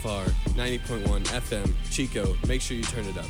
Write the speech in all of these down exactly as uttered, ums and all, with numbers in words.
F R ninety point one F M, Chico, make sure you turn it up.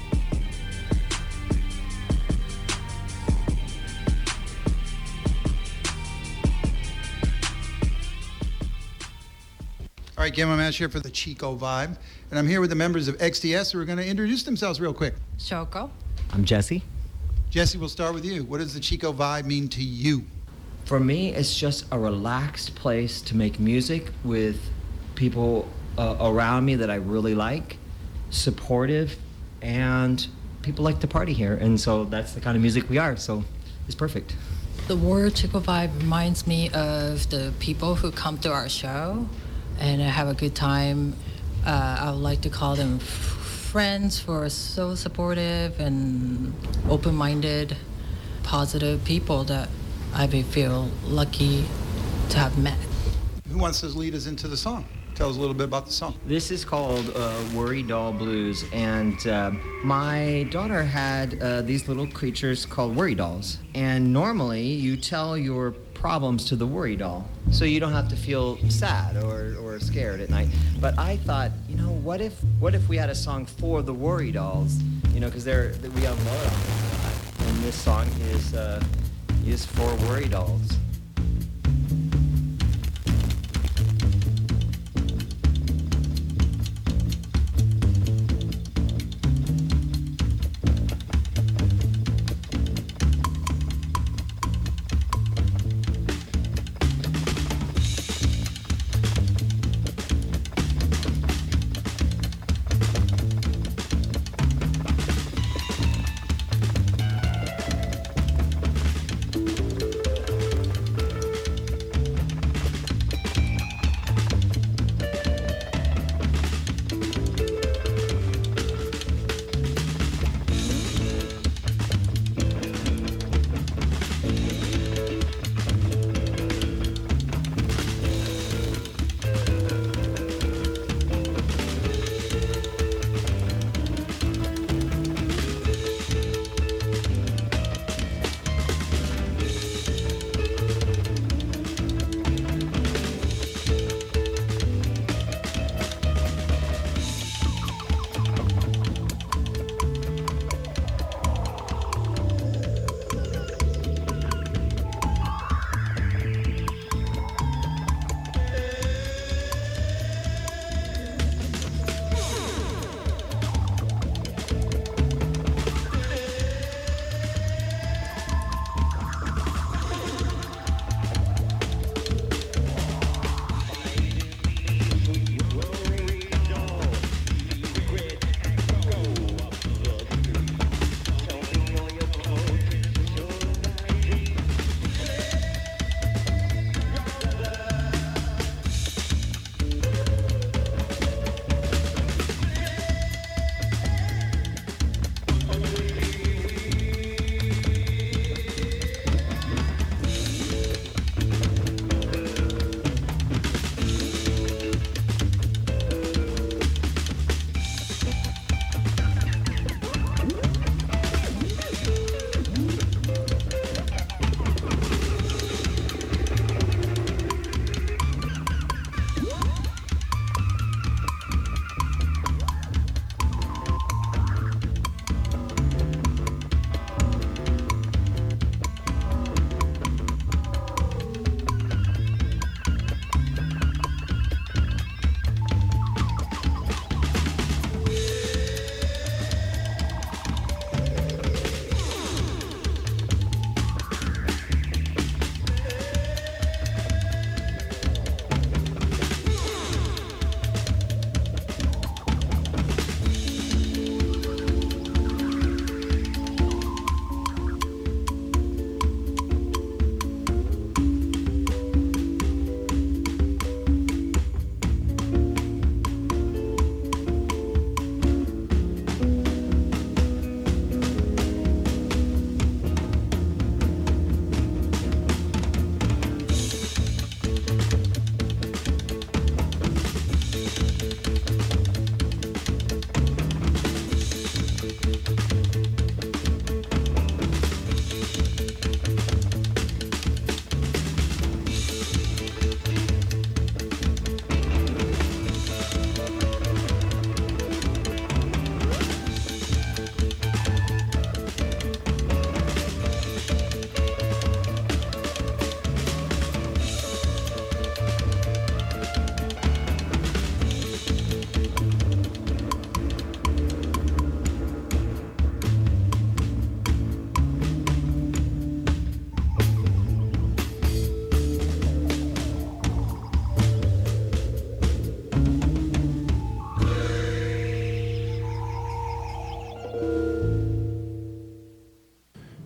All right, Kim, I'm Ash here for the Chico Vibe, and I'm here with the members of X D S who are going to introduce themselves real quick. Shoko. I'm Jesse. Jesse, we'll start with you. What does the Chico Vibe mean to you? For me, it's just a relaxed place to make music with people uh, around me that I really like, supportive, and people like to party here, and so that's the kind of music we are, so it's perfect. The word Chico Vibe reminds me of the people who come to our show and have a good time. Uh, I would like to call them f- friends who are so supportive and open-minded, positive people that I may feel lucky to have met. Who wants to lead us into the song? Tell us a little bit about the song. This is called uh, Worry Doll Blues, and uh, my daughter had uh, these little creatures called worry dolls. And normally you tell your problems to the worry doll, so you don't have to feel sad or, or scared at night. But I thought, you know, what if what if we had a song for the worry dolls? You know, because they're we have mode on them, and this song is uh, is for worry dolls.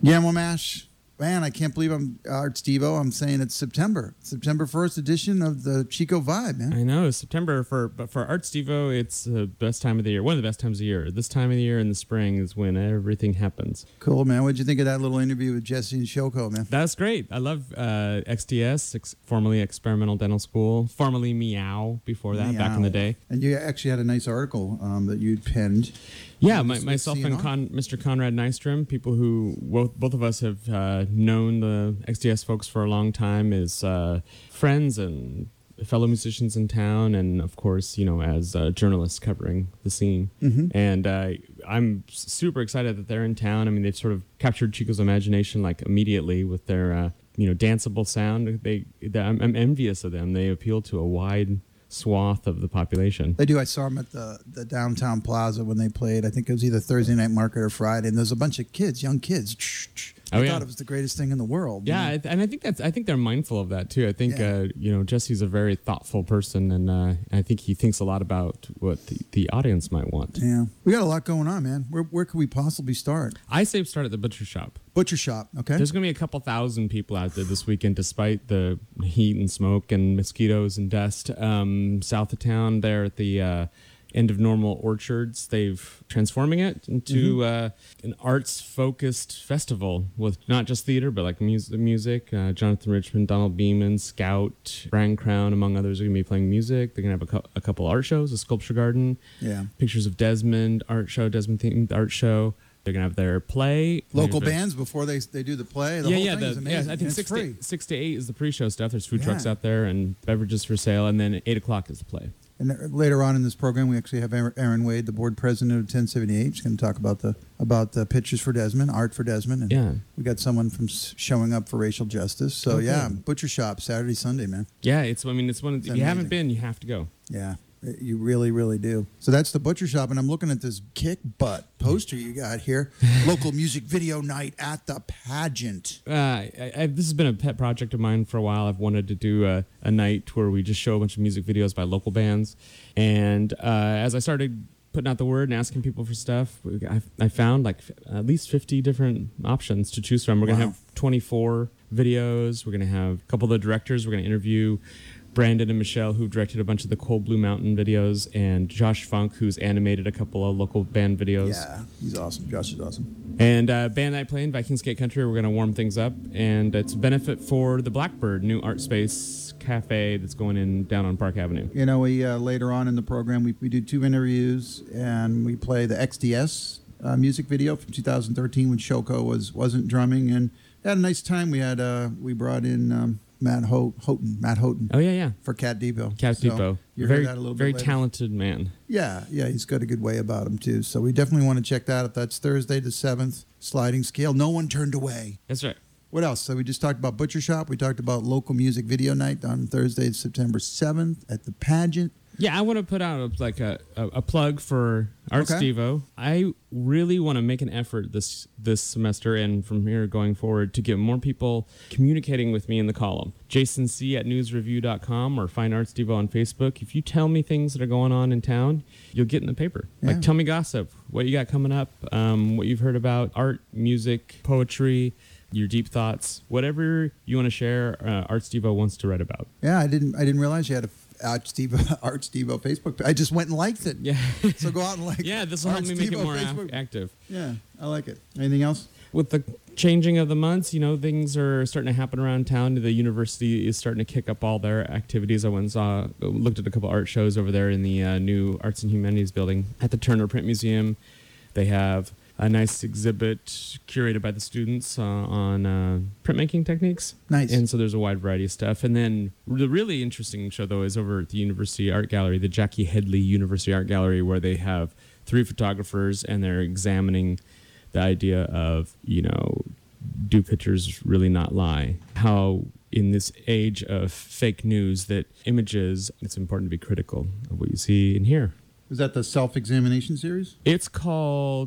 Yeah, Momash. Man, I can't believe I'm Art Steve-O. I'm saying it's September. September first edition of the Chico Vibe, man. I know, September for but for Art Steve-O, it's the best time of the year. One of the best times of the year. This time of the year in the spring is when everything happens. Cool, man. What'd you think of that little interview with Jesse and Shoko, man? That's great. I love uh, X D S, ex- formerly Experimental Dental School, formerly Meow before that, Meow. back in the day. And you actually had a nice article um, that you'd penned. Yeah, With- my, with myself C and N R. Con, Mister Conrad Nystrom, people who both, both of us have uh, known the X D S folks for a long time, as uh, friends and fellow musicians in town, and of course, you know, as uh, journalists covering the scene. Mm-hmm. And uh, I'm s- super excited that they're in town. I mean, they've sort of captured Chico's imagination like immediately with their uh, you know danceable sound. They, they I'm, I'm envious of them. They appeal to a wide swath of the population. They do. I saw them at the, the downtown plaza when they played. I think it was either Thursday night market or Friday. And there's a bunch of kids, young kids. I Oh, yeah. thought it was the greatest thing in the world. Yeah, man. I th- and I think that's I think they're mindful of that too. I think Yeah. uh, you know Jesse's a very thoughtful person, and uh, I think he thinks a lot about what the, the audience might want. Yeah. We got a lot going on, man. Where, where could we possibly start? I say start at the butcher shop. Butcher shop, okay? There's going to be a couple thousand people out there this weekend, despite the heat and smoke and mosquitoes and dust. Um, south of town, there at the uh, end of Normal Orchards, they've transforming it into uh, an arts-focused festival with not just theater, but like mus- music. Uh, Jonathan Richmond, Donald Beeman, Scout, Brian Crown, among others, are going to be playing music. They're going to have a, cou- a couple art shows, a sculpture garden, Yeah. pictures of Desmond art show, Desmond themed art show. They're going to have their play. Local There's- bands before they they do the play. The yeah, whole yeah, thing the, is amazing. yeah. I think And it's six free. to, six to eight is the pre-show stuff. There's food Yeah. trucks out there and beverages for sale, and then eight o'clock is the play. And there- later on in this program, we actually have Aaron Aaron Wade, the board president of ten seventy-eight. He's going to talk about the about the pictures for Desmond, art for Desmond. And Yeah. we got someone from s- showing up for racial justice. So Okay. yeah, Butcher Shop Saturday, Sunday, man. Yeah, it's. I mean, it's one. Of, It's if you haven't amazing. been, you have to go. Yeah, you really, really do. So that's the Butcher Shop, and I'm looking at this kick butt poster you got here. Local music video night at the pageant. Uh, I, I, this has been a pet project of mine for a while. I've wanted to do a, a night where we just show a bunch of music videos by local bands. And uh, as I started putting out the word and asking people for stuff, we- I, I found like f- at least fifty different options to choose from. We're going to Wow. have twenty-four videos. We're going to have a couple of the directors. We're going to interview Brandon and Michelle, who've directed a bunch of the Cold Blue Mountain videos, and Josh Funk, who's animated a couple of local band videos. Yeah, he's awesome. Josh is awesome. And uh, band I play in Vikings Gate Country, we're going to warm things up. And it's a benefit for the Blackbird, new art space cafe that's going in down on Park Avenue. You know, we uh, later on in the program we, we do two interviews and we play the X D S uh, music video from two thousand thirteen when Shoko was wasn't drumming, and had a nice time. We had uh, we brought in um, Matt Ho- Houghton, Matt Houghton Oh, yeah, yeah. for Cat Depot. Cat So Depot. You very heard that a little very bit later. talented man. Yeah, yeah, he's got a good way about him too. So we definitely want to check that out. That's Thursday the seventh, sliding scale. No one turned away. That's right. What else? So we just talked about Butcher Shop. We talked about local music video night on Thursday, September seventh at the pageant. Yeah, I want to put out a, like a, a, a plug for Art Okay. Steve-O. I really want to make an effort this this semester and from here going forward to get more people communicating with me in the column. Jason C at news review dot com or find Art Steve-O on Facebook. If you tell me things that are going on in town, you'll get in the paper. Yeah. Like, tell me gossip, what you got coming up, um, what you've heard about art, music, poetry, your deep thoughts, whatever you want to share. Uh, Art Steve-O wants to write about. Yeah, I didn't. I didn't realize you had a Art Steve Art Steve-O Facebook page. I just went and liked it. Yeah. So go out and like. Yeah, this will help Art me make it Steve-O more ac- Facebook. active. Yeah, I like it. Anything else? With the changing of the months, you know, things are starting to happen around town. The university is starting to kick up all their activities. I went and saw, looked at a couple art shows over there in the uh, new Arts and Humanities building at the Turner Print Museum. They have a nice exhibit curated by the students uh, on uh, printmaking techniques. Nice. And so there's a wide variety of stuff. And then the really interesting show, though, is over at the University Art Gallery, the Jackie Headley University Art Gallery, where they have three photographers and they're examining the idea of, you know, do pictures really not lie? How in this age of fake news that images, it's important to be critical of what you see and hear. Was that the self-examination series? It's called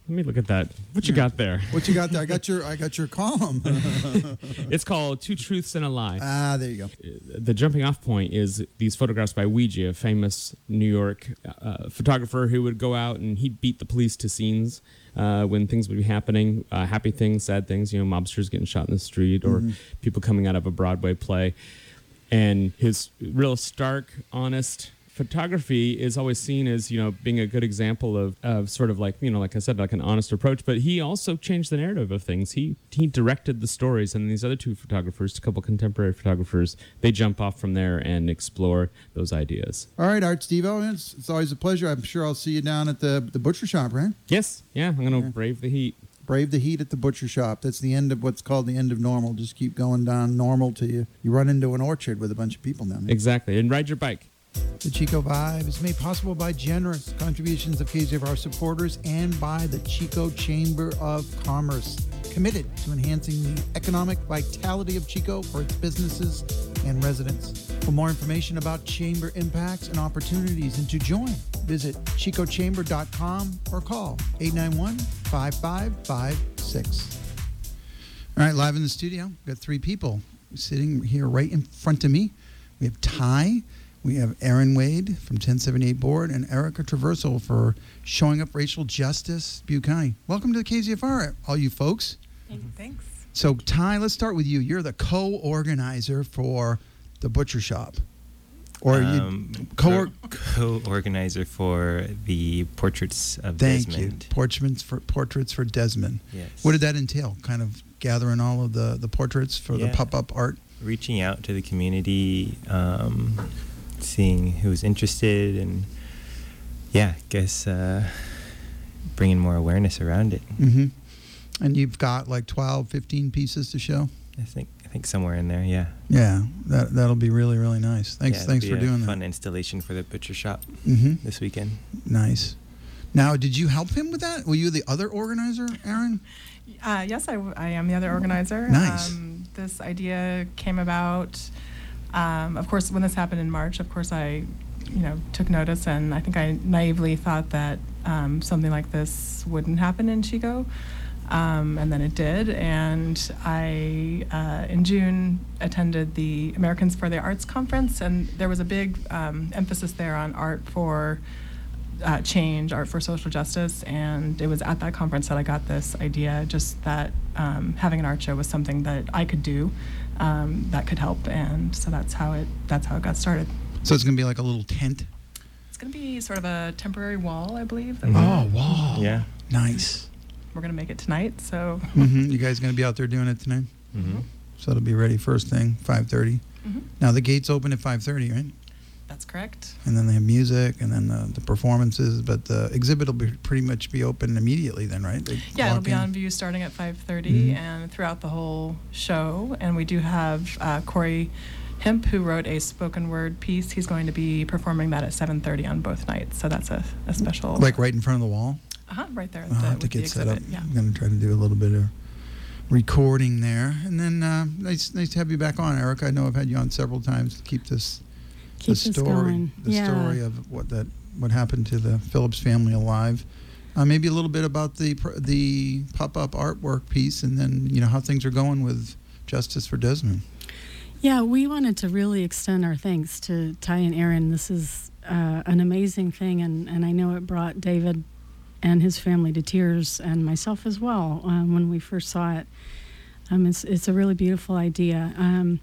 Let me look at that. What you Yeah. got there? What you got there? I got your I got your column. It's called Two Truths and a Lie. ah, there you go. The jumping off point is these photographs by Ouija, a famous New York uh, photographer who would go out and he'd beat the police to scenes uh, when things would be happening, uh, happy things, sad things, you know, mobsters getting shot in the street or Mm-hmm. people coming out of a Broadway play. And his real stark, honest photography is always seen as, you know, being a good example of, of sort of like, you know, like I said, like an honest approach. But he also changed the narrative of things. He he directed the stories, and these other two photographers, a couple contemporary photographers, they jump off from there and explore those ideas. All right, Art Steve-O, it's, it's always a pleasure. I'm sure I'll see you down at the the butcher shop, right? Yes, yeah, I'm gonna Yeah. brave the heat. Brave the heat at the butcher shop. That's the end of what's called the end of normal. Just keep going down normal till you, you run into an orchard with a bunch of people down there. Exactly, and ride your bike. The Chico Vibe is made possible by generous contributions of K Z F R supporters and by the Chico Chamber of Commerce, committed to enhancing the economic vitality of Chico for its businesses and residents. For more information about Chamber impacts and opportunities and to join, visit chico chamber dot com or call eight nine one, five five five six. All right, live in the studio, we've got three people sitting here right in front of me. We have Ty. We have Aaron Wade from ten seventy-eight Board and Erica Traverso for Showing Up Racial Justice, Butte County. Welcome to the K Z F R, all you folks. Thanks. So, Ty, let's start with you. You're the co-organizer for the Butcher Shop. Or um, you co co-organizer for the Portraits of Thank Desmond. you. Portraits for, portraits for Desmond. Yes. What did that entail? Kind of gathering all of the, the portraits for the Yeah. pop-up art? Reaching out to the community, um, seeing who's interested, and yeah, I guess uh, bringing more awareness around it. Mm-hmm. And you've got like twelve, fifteen pieces to show? I think I think somewhere in there, yeah. Yeah, that, that'll be really, really nice. Thanks, yeah, it'll thanks be for a doing that. Fun installation for the butcher shop Mm-hmm. this weekend. Nice. Now, did you help him with that? Were you the other organizer, Aaron? Uh, yes, I, w- I am the other organizer. Nice. Um, this idea came about, um, of course, when this happened in March, of course, I, you know, took notice, and I think I naively thought that um, something like this wouldn't happen in Chico. Um, and then it did, and I, uh, in June, attended the Americans for the Arts Conference, and there was a big um, emphasis there on art for uh, change, art for social justice, and it was at that conference that I got this idea, just that um, having an art show was something that I could do um, that could help, and so that's how it that's how it got started. So it's going to be like a little tent? It's going to be sort of a temporary wall, I believe. that Mhm. Oh, wow. Yeah. Nice. We're going to make it tonight, so. Mm-hmm. You guys going to be out there doing it tonight? Mm-hmm. So it'll be ready first thing, five thirty. Mhm. Now, the gates open at five thirty, right? That's correct. And then they have music and then the, the performances, but the exhibit will be pretty much be open immediately then, right? They Yeah, it'll walk be in. on view starting at five thirty Mhm. and throughout the whole show. And we do have uh, Corey Hemp, who wrote a spoken word piece. He's going to be performing that at seven thirty on both nights. So that's a, a special. Like right in front of the wall? Uh-huh, right there. at I'll the- have to with the get set up. exhibit, Yeah. I'm going to try to do a little bit of recording there. And then uh, nice nice to have you back on, Erica. I know I've had you on several times to keep this Keep the this story going. the Yeah. story of what that what happened to the Phillips family alive. Uh, maybe a little bit about the pr- the pop-up artwork piece, and then you know how things are going with Justice for Desmond. Yeah, we wanted to really extend our thanks to Ty and Aaron. This is uh, an amazing thing, and, and I know it brought David and his family to tears, and myself as well, um, when we first saw it. Um, it's, it's a really beautiful idea. Um,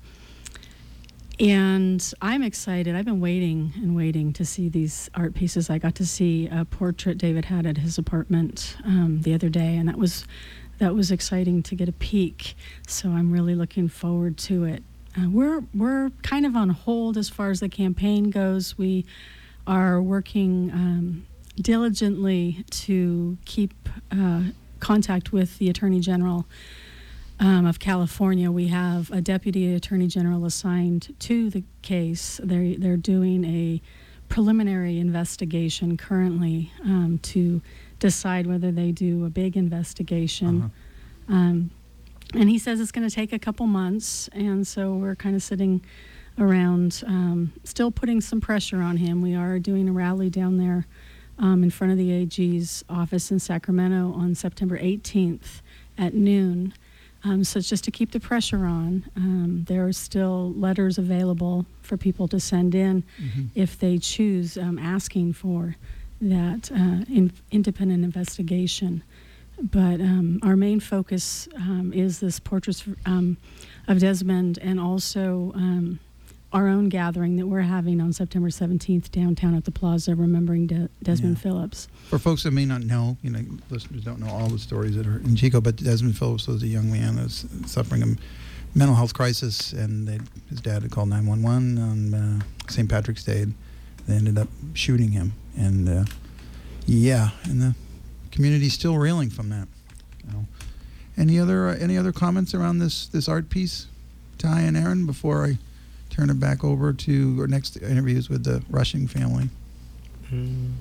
and I'm excited. I've been waiting and waiting to see these art pieces. I got to see a portrait David had at his apartment um, the other day, and that was that was exciting to get a peek. So I'm really looking forward to it. Uh, we're we're kind of on hold as far as the campaign goes. We are working um, diligently to keep uh, contact with the Attorney General um, of California. We have a Deputy Attorney General assigned to the case. They're they're doing a preliminary investigation currently um, to decide whether they do a big investigation. Uh-huh. Um, And he says it's going to take a couple months, and so we're kind of sitting around, um, still putting some pressure on him. We are doing a rally down there um, in front of the A G's office in Sacramento on September eighteenth at noon. Um, so it's just to keep the pressure on. Um, there are still letters available for people to send in mm-hmm. if they choose, um, asking for that uh, in, independent investigation. But um, our main focus um, is this Portraits um, of Desmond, and also um, our own gathering that we're having on September seventeenth downtown at the Plaza, remembering De- Desmond yeah. Phillips. For folks that may not know, you know, listeners don't know all the stories that are in Chico, but Desmond Phillips was a young man that was suffering a mental health crisis, and they, his dad had called nine one one on uh, Saint Patrick's Day. And they ended up shooting him, and uh, yeah, and the community's still reeling from that. So, any other uh, any other comments around this this art piece, Ty and Aaron, before I turn it back over to our next interviews with the Rushing family? Mm.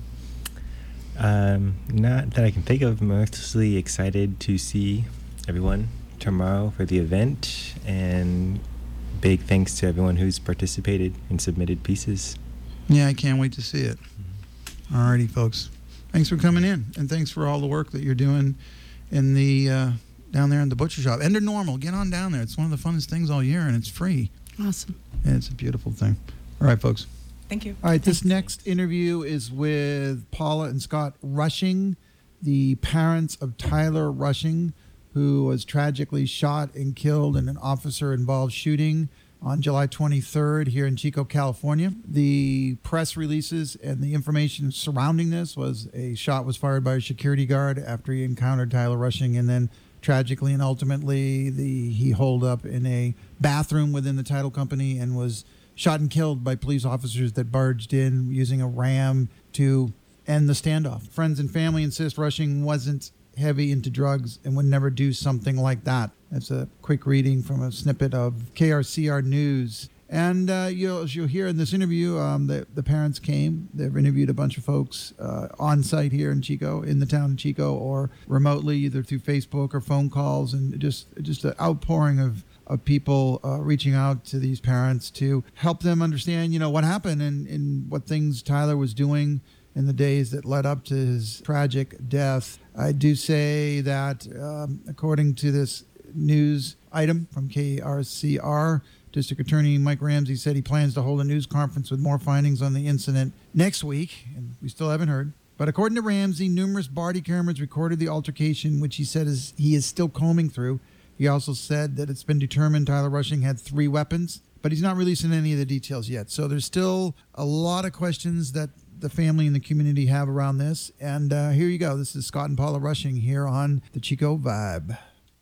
Um, not that I can think of. Mostly excited to see everyone tomorrow for the event, and big thanks to everyone who's participated and submitted pieces. Yeah, I can't wait to see it. Mm-hmm. Alrighty, folks. Thanks for coming in, and thanks for all the work that you're doing in the uh, down there in the butcher shop. Ender Normal, get on down there. It's one of the funnest things all year, and it's free. Awesome. And it's a beautiful thing. All right, folks. Thank you. All right, this next interview is with Paula and Scott Rushing, the parents of Tyler Rushing, who was tragically shot and killed in an officer-involved shooting on July twenty-third here in Chico, California. The press releases and the information surrounding this was a shot was fired by a security guard after he encountered Tyler Rushing, and then tragically and ultimately the he holed up in a bathroom within the title company and was shot and killed by police officers that barged in using a ram to end the standoff. Friends and family insist Rushing wasn't heavy into drugs and would never do something like that. That's a quick reading from a snippet of K R C R News. And uh, you'll, as you'll hear in this interview, um, the, the parents came. They've interviewed a bunch of folks uh, on site here in Chico, in the town of Chico, or remotely, either through Facebook or phone calls, and just just an outpouring of, of people uh, reaching out to these parents to help them understand, you know, what happened and, and what things Tyler was doing in the days that led up to his tragic death. I do say that, um, according to this news item from K R C R, District Attorney Mike Ramsey said he plans to hold a news conference with more findings on the incident next week, and we still haven't heard. But according to Ramsey, numerous body cameras recorded the altercation, which he said is he is still combing through. He also said that it's been determined Tyler Rushing had three weapons, but he's not releasing any of the details yet. So there's still a lot of questions that the family and the community have around this. And uh, here you go. This is Scott and Paula Rushing here on the Chico Vibe.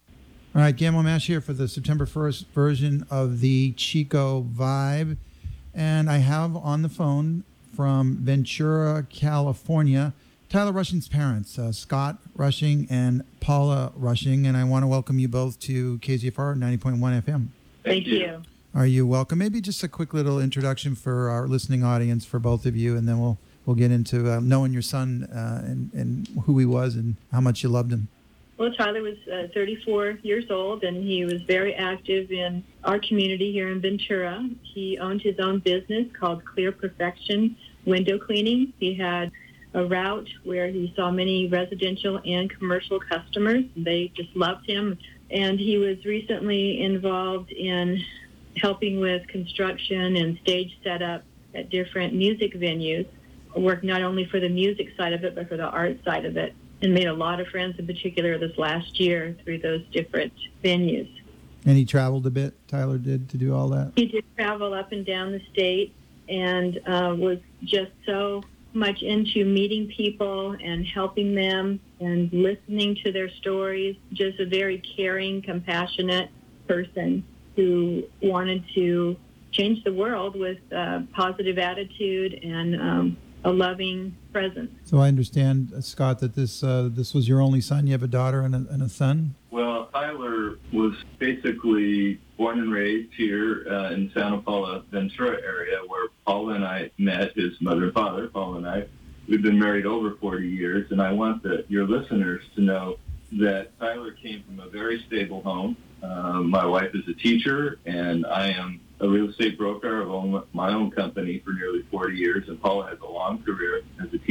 All right, Gamble Mash here for the September first version of the Chico Vibe. And I have on the phone from Ventura, California, Tyler Rushing's parents, uh, Scott Rushing and Paula Rushing. And I want to welcome you both to K Z F R ninety point one F M. Thank you. Are you welcome? Maybe just a quick little introduction for our listening audience for both of you, and then we'll we'll get into uh, knowing your son uh, and, and who he was and how much you loved him. Well, Tyler was uh, thirty-four years old, and he was very active in our community here in Ventura. He owned his own business called Clear Perfection Window Cleaning. He had a route where he saw many residential and commercial customers. They just loved him. And he was recently involved in helping with construction and stage setup at different music venues. Worked not only for the music side of it, but for the art side of it, and made a lot of friends, in particular this last year, through those different venues. And he traveled a bit, Tyler did, to do all that? He did travel up and down the state, and uh, was just so much into meeting people and helping them and listening to their stories. Just a very caring, compassionate person who wanted to change the world with a positive attitude and um, a loving presence. So I understand, uh, Scott, that this uh, this was your only son. You have a daughter and a, and a son? Well, Tyler was basically born and raised here uh, in Santa Paula, Ventura area, where Paula and I met, his mother and father, Paula and I. We've been married over forty years, and I want the, your listeners to know that Tyler came from a very stable home. Uh, my wife is a teacher, and I am a real estate broker. I've owned my own company for nearly forty years, and Paula has a long career as a teacher.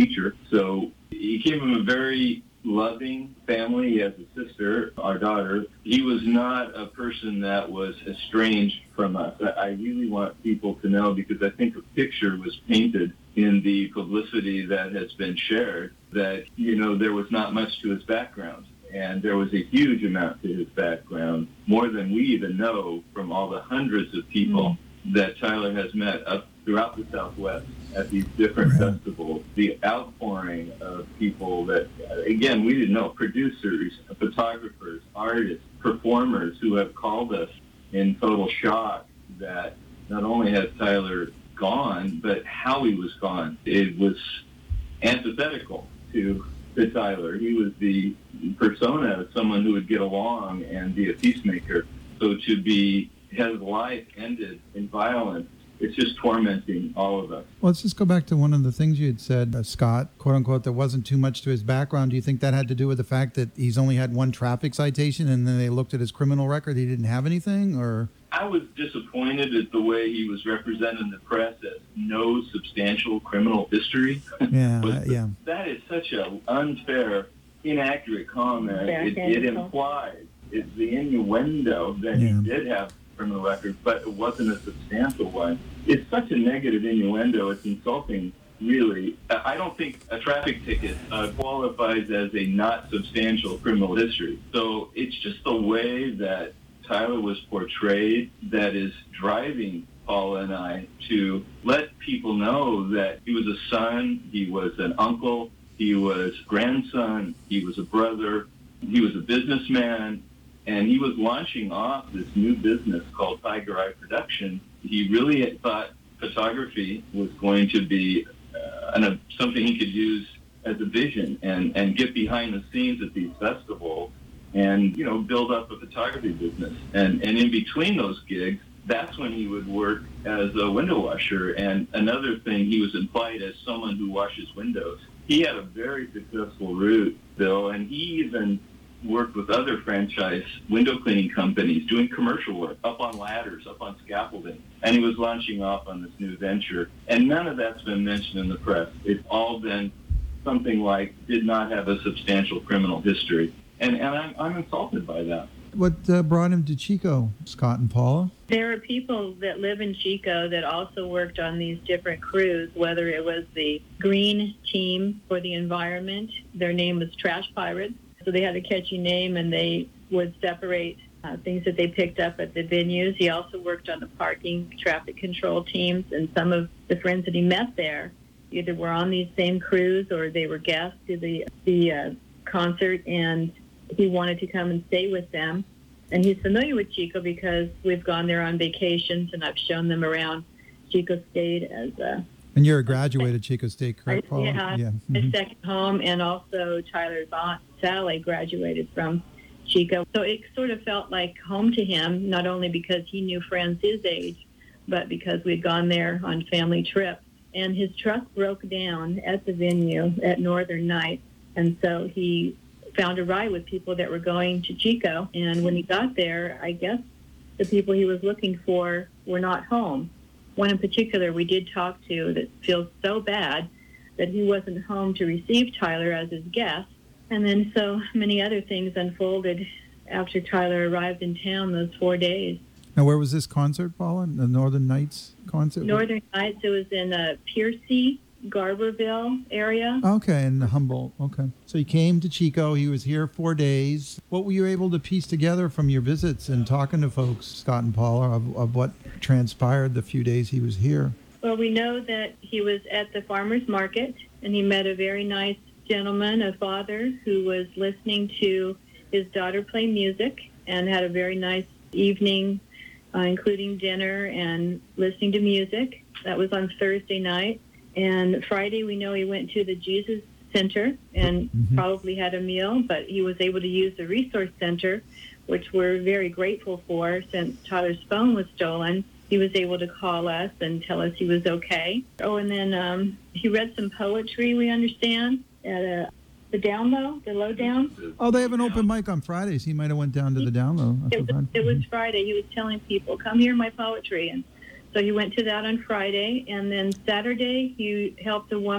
So he came from a very loving family. He has a sister, our daughter. He was not a person that was estranged from us. I really want people to know, because I think a picture was painted in the publicity that has been shared that, you know, there was not much to his background. And there was a huge amount to his background, more than we even know from all the hundreds of people mm-hmm. that Tyler has met up throughout the Southwest at these different right. festivals. The outpouring of people that, again, we didn't know, producers, photographers, artists, performers who have called us in total shock that not only has Tyler gone, but how he was gone. It was antithetical to to Tyler. He was the persona of someone who would get along and be a peacemaker. So to be his life ended in violence, it's just tormenting all of us. Well, let's just go back to one of the things you had said, uh, Scott, quote unquote, there wasn't too much to his background. Do you think that had to do with the fact that he's only had one traffic citation and then they looked at his criminal record, he didn't have anything, or? I was disappointed at the way he was represented in the press as no substantial criminal history. Yeah, uh, yeah. That is such an unfair, inaccurate comment. Yeah, it, it implies, it's the innuendo that yeah. he did have a criminal record, but it wasn't a substantial one. It's such a negative innuendo, it's insulting, really. I don't think a traffic ticket uh, qualifies as a not substantial criminal history. So it's just the way that Tyler was portrayed that is driving Paula and I to let people know that he was a son, he was an uncle, he was grandson, he was a brother, he was a businessman, and he was launching off this new business called Tiger Eye Production. He really thought photography was going to be uh, an, uh, something he could use as a vision and, and get behind the scenes at these festivals and, you know, build up a photography business. And, and in between those gigs, that's when he would work as a window washer. And another thing, he was implied as someone who washes windows. He had a very successful route, Bill, and he even worked with other franchise window cleaning companies doing commercial work, up on ladders, up on scaffolding. And he was launching off on this new venture. And none of that's been mentioned in the press. It's all been something like did not have a substantial criminal history. And, and I'm, I'm insulted by that. What uh, brought him to Chico, Scott and Paula? There are people that live in Chico that also worked on these different crews, whether it was the green team for the environment. Their name was Trash Pirates. So they had a catchy name, and they would separate uh, things that they picked up at the venues. He also worked on the parking traffic control teams, and some of the friends that he met there either were on these same crews or they were guests to the, the uh, concert, and he wanted to come and stay with them. And he's familiar with Chico because we've gone there on vacations, and I've shown them around Chico State as a... And you're a graduate at Chico State, correct, Paula? Yeah, yeah. a Mm-hmm. second home, and also Tyler's aunt, Sally, graduated from Chico. So it sort of felt like home to him, not only because he knew friends his age, but because we'd gone there on family trips. And his truck broke down at the venue at Northern Nights, and so he found a ride with people that were going to Chico. And when he got there, I guess the people he was looking for were not home. One in particular we did talk to that feels so bad that he wasn't home to receive Tyler as his guest. And then so many other things unfolded after Tyler arrived in town those four days. Now, where was this concert, Paula? The Northern Nights concert? Northern Nights, it was in uh, Piercy, Garberville area. Okay, in Humboldt. Okay. So he came to Chico. He was here four days. What were you able to piece together from your visits and talking to folks, Scott and Paula, of, of what transpired the few days he was here? Well, we know that he was at the farmer's market, and he met a very nice gentleman, a father, who was listening to his daughter play music and had a very nice evening, uh, including dinner and listening to music. That was on Thursday night. And Friday, we know he went to the Jesus Center and mm-hmm. probably had a meal, but he was able to use the Resource Center, which we're very grateful for. Since Tyler's phone was stolen, he was able to call us and tell us he was okay. Oh, and then um, he read some poetry, we understand, at a, the down low, the low down. Oh, they have an open mic on Fridays. He might have went down to the down low. It was, it was Friday. He was telling people, come hear my poetry. And so he went to that on Friday, and then Saturday he helped a woman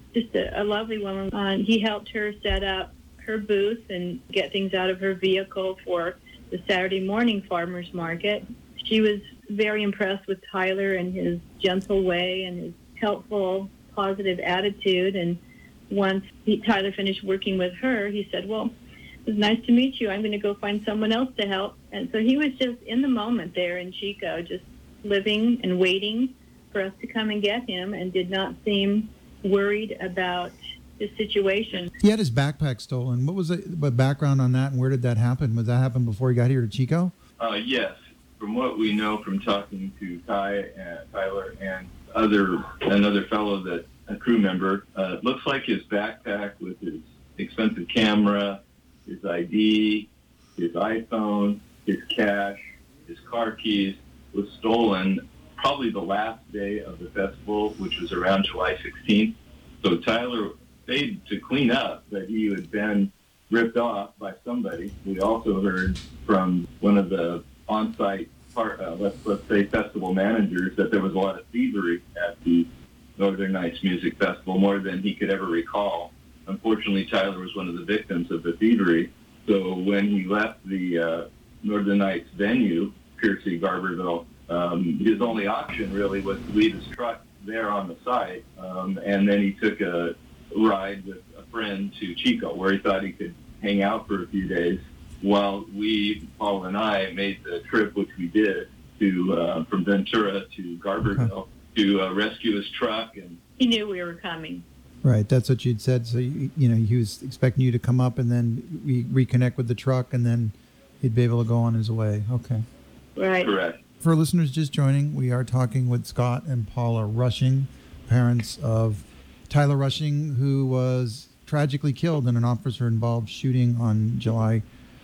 just a, a lovely woman. Uh, he helped her set up her booth and get things out of her vehicle for the Saturday morning farmers market. She was very impressed with Tyler and his gentle way and his helpful, positive attitude. And once he, Tyler finished working with her, he said, well, it was nice to meet you. I'm going to go find someone else to help. And so he was just in the moment there in Chico, just living and waiting for us to come and get him, and did not seem worried about his situation. He had his backpack stolen. What was the what background on that, and where did that happen? Was that happen before he got here to Chico? Uh, yes. From what we know from talking to Ty and Tyler and other another fellow that a crew member, uh, it looks like his backpack with his expensive camera, his I D, his iPhone, his cash, his car keys was stolen probably the last day of the festival, which was around July sixteenth. So Tyler stayed to clean up that he had been ripped off by somebody. We also heard from one of the on-site part, uh, let's let's say festival managers, that there was a lot of thievery at the Northern Nights Music Festival, more than he could ever recall. Unfortunately, Tyler was one of the victims of the thievery. So when he left the uh, Northern Nights venue, Piercy Garberville, um, his only option really was to leave his truck there on the site, um, and then he took a ride with a friend to Chico, where he thought he could hang out for a few days, while we, Paul and I, made the trip, which we did, to uh, from Ventura to Garberville to uh, rescue his truck. And he knew we were coming. Right, that's what you'd said. So, you, you know, he was expecting you to come up and then re- reconnect with the truck, and then he'd be able to go on his way. Okay. Right. Correct. For listeners just joining, we are talking with Scott and Paula Rushing, parents of Tyler Rushing, who was tragically killed in an officer-involved shooting on July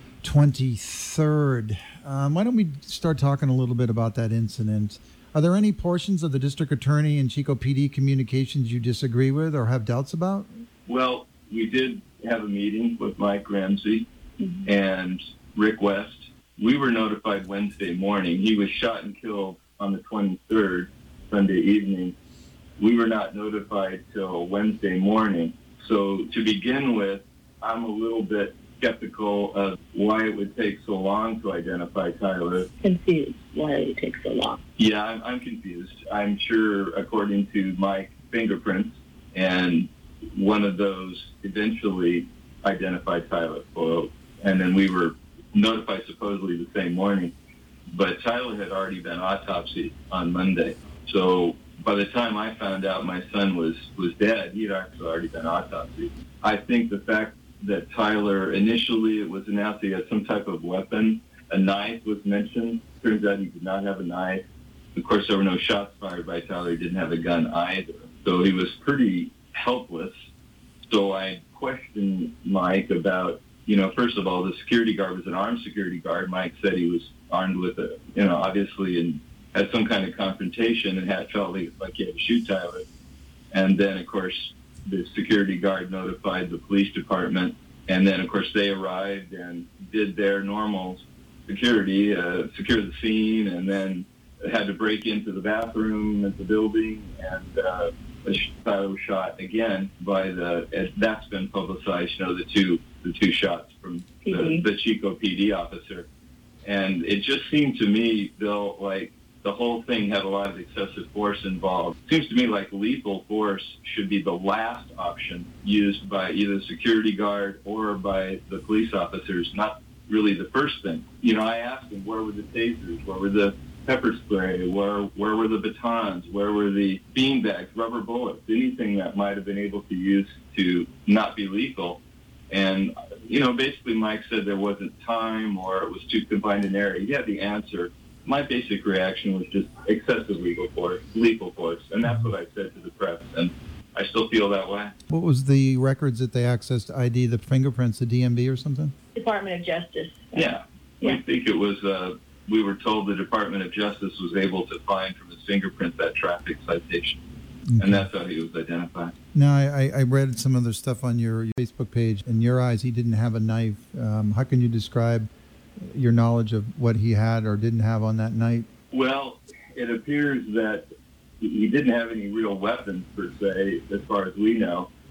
twenty-third. Um, why don't we start talking a little bit about that incident? Are there any portions of the district attorney and Chico P D communications you disagree with or have doubts about? Well, we did have a meeting with Mike Ramsey Mm-hmm. and Rick West. We were notified Wednesday morning. He was shot and killed on the twenty-third, Sunday evening. We were not notified till Wednesday morning. So to begin with, I'm a little bit skeptical of why it would take so long to identify Tyler. Confused why it takes so long. Yeah, I'm, I'm confused. I'm sure, according to Mike, fingerprints, and one of those eventually identified Tyler. Well, and then we were notified supposedly the same morning. But Tyler had already been autopsied on Monday. So by the time I found out my son was, was dead, he had actually already been autopsied. I think the fact that Tyler, initially it was announced he had some type of weapon. A knife was mentioned. Turns out he did not have a knife. Of course, there were no shots fired by Tyler. He didn't have a gun either. So he was pretty helpless. So I questioned Mike about, you know, first of all, the security guard was an armed security guard. Mike said he was armed with a, you know, obviously, and had some kind of confrontation and had felt like, like he had to shoot Tyler. And then, of course, the security guard notified the police department. And then, of course, they arrived and did their normal security, uh, secure the scene, and then had to break into the bathroom at the building. And uh, Tyler was shot again by the, that's been publicized, you know, the two the two shots from the, the Chico P D officer. And it just seemed to me, Bill, like the whole thing had a lot of excessive force involved. It seems to me like lethal force should be the last option used by either the security guard or by the police officers, not really the first thing. You know, I asked them, where were the tasers? Where were the pepper spray? Where where were the batons? Where were the beanbags, rubber bullets, anything that might have been able to use to not be lethal? And, you know, basically Mike said there wasn't time or it was too confined an area. He had the answer. My basic reaction was just excessive legal force, lethal force, and that's what I said to the press, and I still feel that way. What was the records that they accessed, I D, the fingerprints, the D M V or something? Department of Justice. Yeah. Yeah. We think it was, uh, we were told the Department of Justice was able to find from his fingerprints that traffic citation. Okay. And that's how he was identified. Now, I, I read some other stuff on your, your Facebook page. In your eyes, he didn't have a knife. Um, how can you describe your knowledge of what he had or didn't have on that night? Well, it appears that he didn't have any real weapons, per se, as far as we know.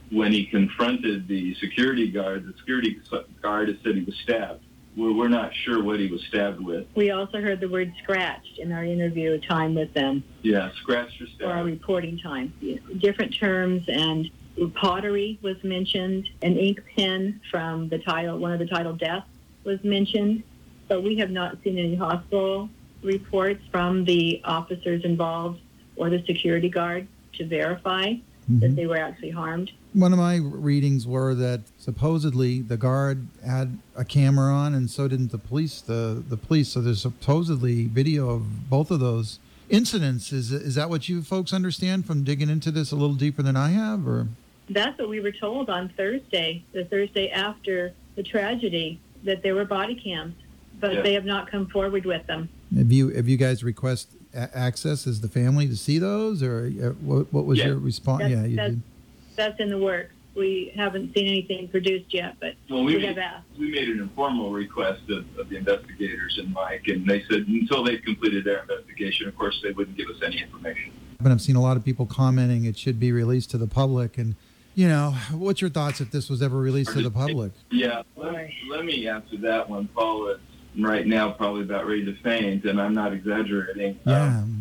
when he confronted the security guard, the security guard has said he was stabbed. We're, we're not sure what he was stabbed with. We also heard the word scratched in our interview time with them. Yeah, scratched or stabbed. Or our reporting time. Different terms, and pottery was mentioned. An ink pen from the title, one of the title deaths was mentioned. But we have not seen any hospital reports from the officers involved or the security guard to verify mm-hmm. that they were actually harmed. One of my readings were that supposedly the guard had a camera on, and so didn't the police. The the police. So there's supposedly video of both of those incidents. Is is that what you folks understand from digging into this a little deeper than I have, or? That's what we were told on Thursday, the Thursday after the tragedy, that there were body cams, but yeah. they have not come forward with them. Have you have you guys request a- access as the family to see those, or uh, what, what was yeah. your response? That's, yeah, you that's, did. That's in the works. We haven't seen anything produced yet, but well, we, we made, have asked. We made an informal request of, of the investigators and Mike, and they said until they completed their investigation, of course, they wouldn't give us any information. But I've seen a lot of people commenting it should be released to the public, and you know, what's your thoughts if this was ever released to the public? Yeah, let, let me answer that one, Paul. It's right now probably about ready to faint, and I'm not exaggerating. Yeah. Um,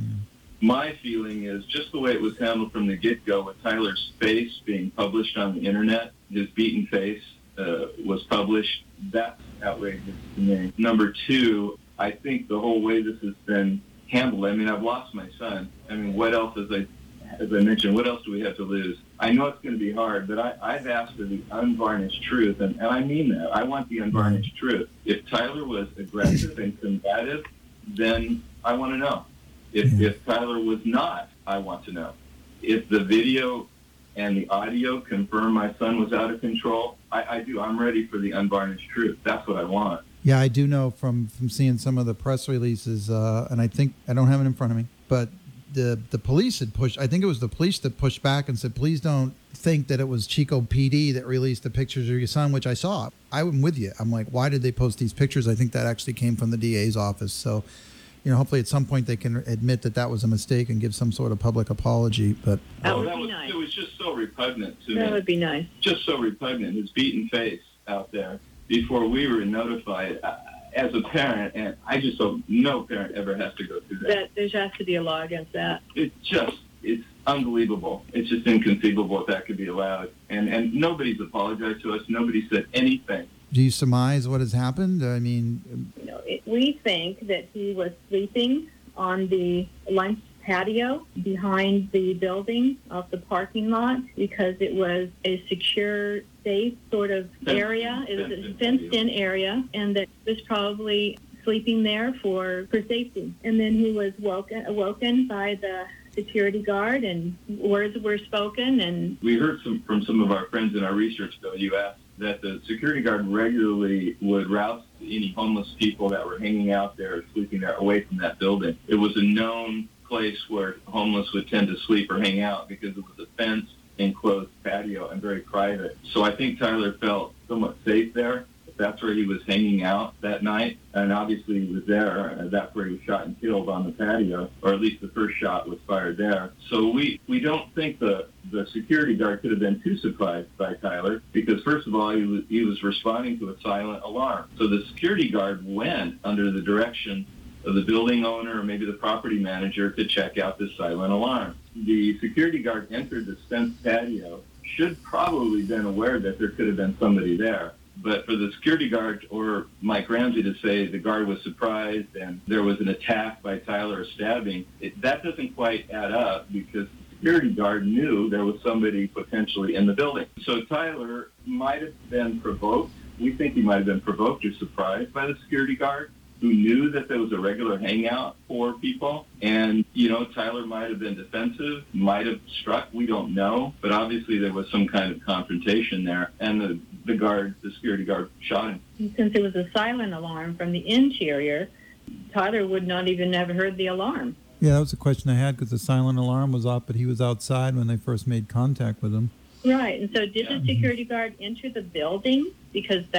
my feeling is just the way it was handled from the get-go with Tyler's face being published on the internet, his beaten face uh, was published, that's outrageous to me. Number two, I think the whole way this has been handled, I mean, I've lost my son. I mean, what else, as I, as I mentioned, what else do we have to lose? I know it's going to be hard, but I, I've asked for the unvarnished truth, and, and I mean that. I want the unvarnished truth. If Tyler was aggressive and combative, then I want to know. If, yeah. if Tyler was not, I want to know. If the video and the audio confirm my son was out of control, I, I do. I'm ready for the unvarnished truth. That's what I want. Yeah, I do know from, from seeing some of the press releases, uh, and I think, I don't have it in front of me, but the the police had pushed, I think it was the police that pushed back and said, please don't think that it was Chico P D that released the pictures of your son, which I saw. I'm with you. I'm like, why did they post these pictures? I think that actually came from the D A's office. So, you know, hopefully at some point they can admit that that was a mistake and give some sort of public apology. But that oh, would that be was, nice. It was just so repugnant to that me. That would be nice. Just so repugnant. His beaten face out there before we were notified. Uh, as a parent, and I just hope no parent ever has to go through that. That there has to be a law against that. It's just, it's unbelievable. It's just inconceivable if that could be allowed. And and nobody's apologized to us. Nobody said anything. Do you surmise what has happened? I mean, you know, it, we think that he was sleeping on the lunch patio behind the building off the parking lot because it was a secure, safe sort of area. It was a fenced-in area, and that he was probably sleeping there for, for safety. And then he was woken, awoken by the security guard, and words were spoken. And we heard some, from some of our friends in our research, though, you asked, that the security guard regularly would route any homeless people that were hanging out there or sleeping there away from that building. It was a known place where homeless would tend to sleep or hang out because it was a fenced, enclosed patio and very private. So I think Tyler felt somewhat safe there. If that's where he was hanging out that night, and obviously he was there. That's where he was shot and killed, on the patio, or at least the first shot was fired there. So we, we don't think the, the security guard could have been too surprised by Tyler because, first of all, he was, he was responding to a silent alarm. So the security guard went under the direction of the building owner or maybe the property manager to check out this silent alarm. The security guard entered the fenced patio, should probably been aware that there could have been somebody there. But for the security guard or Mike Ramsey to say the guard was surprised and there was an attack by Tyler or stabbing, it, that doesn't quite add up because the security guard knew there was somebody potentially in the building. So Tyler might have been provoked. We think he might have been provoked or surprised by the security guard, who knew that there was a regular hangout for people. And, you know, Tyler might have been defensive, might have struck, we don't know. But obviously there was some kind of confrontation there. And the, the guard, the security guard, shot him. Since it was a silent alarm from the interior, Tyler would not even have heard the alarm. Yeah, that was a question I had because the silent alarm was off, but he was outside when they first made contact with him. Right. And so did Yeah. the security guard enter the building? Because that's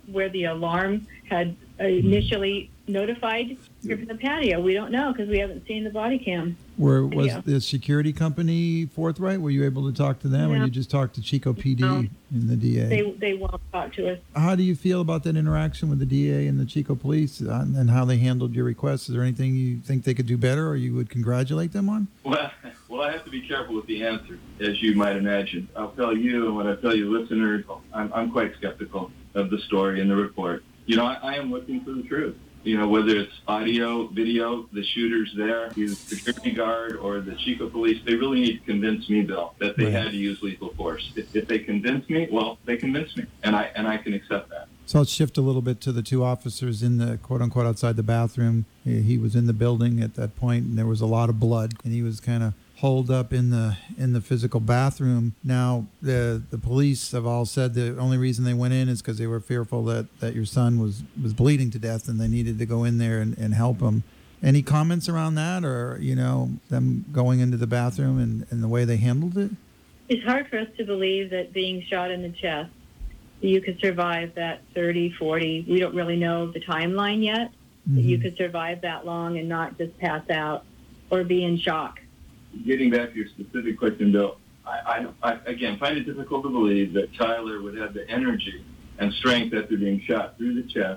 where the alarm had initially notified here from the patio. We don't know because we haven't seen the body cam. Were, was video. the security company forthright? Were you able to talk to them, No. or you just talked to Chico P D No. and the D A? They they won't talk to us. How do you feel about that interaction with the D A and the Chico Police, uh, and how they handled your request? Is there anything you think they could do better, or you would congratulate them on? Well, well, I have to be careful with the answer, as you might imagine. I'll tell you, and what I tell you listeners, I'm, I'm quite skeptical of the story and the report. You know, I, I am looking for the truth. You know, whether it's audio, video, the shooter's there, the security guard, or the Chico Police, they really need to convince me, Bill, that they Right. had to use lethal force. If, if they convince me, well, they convince me, and I and I can accept that. So let's shift a little bit to the two officers in the quote-unquote outside the bathroom. He he was in the building at that point, and there was a lot of blood, and he was kind of holed up in the in the physical bathroom. Now, the the police have all said the only reason they went in is because they were fearful that, that your son was, was bleeding to death, and they needed to go in there and, and help him. Any comments around that, or, you know, them going into the bathroom and, and the way they handled it? It's hard for us to believe that being shot in the chest, you could survive that thirty, forty. We don't really know the timeline yet. Mm-hmm. That you could survive that long and not just pass out or be in shock. Getting back to your specific question, Bill, I, I, I again find it difficult to believe that Tyler would have the energy and strength after being shot through the chest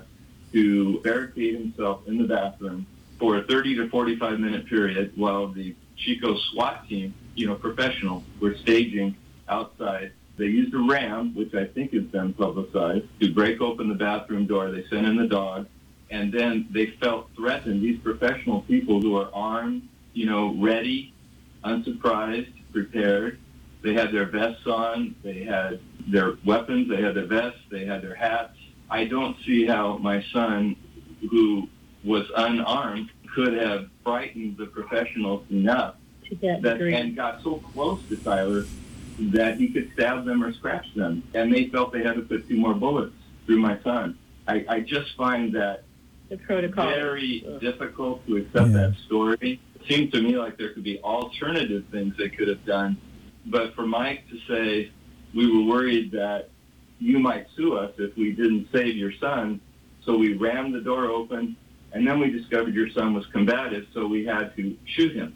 to barricade himself in the bathroom for a thirty to forty-five minute period while the Chico SWAT team, you know, professional, were staging outside. They used a ram, which I think has been publicized, to break open the bathroom door. They sent in the dog, and then they felt threatened. These professional people who are armed, you know, ready, unsurprised, prepared. They had their vests on. They had their weapons. They had their vests. They had their hats. I don't see how my son, who was unarmed, could have frightened the professionals enough To that that degree. and got so close to Tyler that he could stab them or scratch them. And they felt they had to put two more bullets through my son. I, I just find that The protocol. very difficult to accept Yeah. that story. It seemed to me like there could be alternative things they could have done. But for Mike to say, we were worried that you might sue us if we didn't save your son, so we rammed the door open, and then we discovered your son was combative, so we had to shoot him.